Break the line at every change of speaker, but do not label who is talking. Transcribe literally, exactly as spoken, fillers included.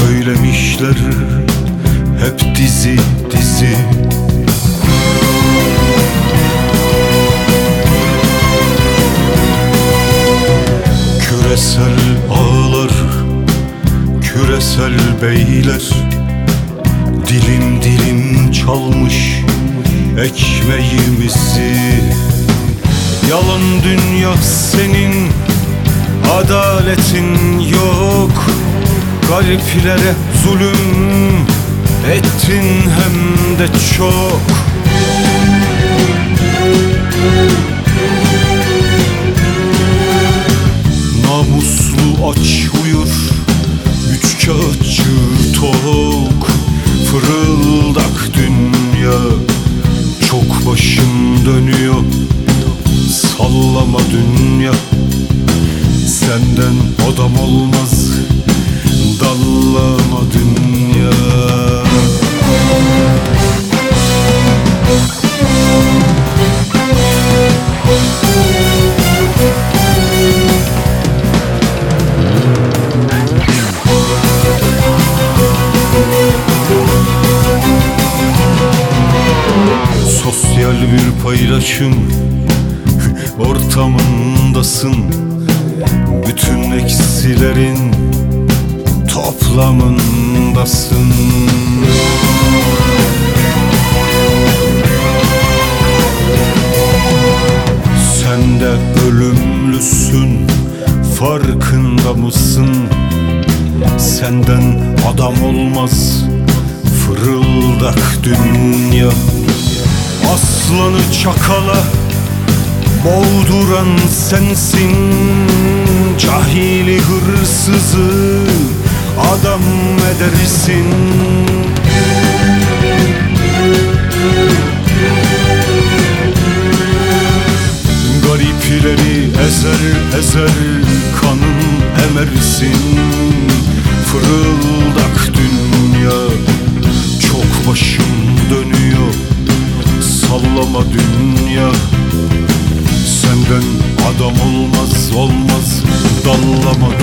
Söylemişler hep dizi dizi. Küresel ağlar, küresel beyler, dilim dilim çalmış ekmeğimizi. Yalan dünya senin, adaletin yok. Gariplere zulüm ettin hem de çok. Namuslu aç uyur, üç kağıtçı tok. Fırıldak dünya, çok başım dönüyor. Sallama dünya, senden adam olmaz. Dallama dünya. Sosyal bir paylaşım ortamındasın. Bütün eksilerin toplamındasın. Sen de ölümlüsün, farkında mısın? Senden adam olmaz, fırıldak dünya. Aslanı çakala boğduran sensin. Cahili hırsızı adam edersin. Garipleri ezer ezer kanın emersin. Fırıldak dünya, çok başım dönüyor. Sallama dünya, senden adam olmaz olmaz. Dallama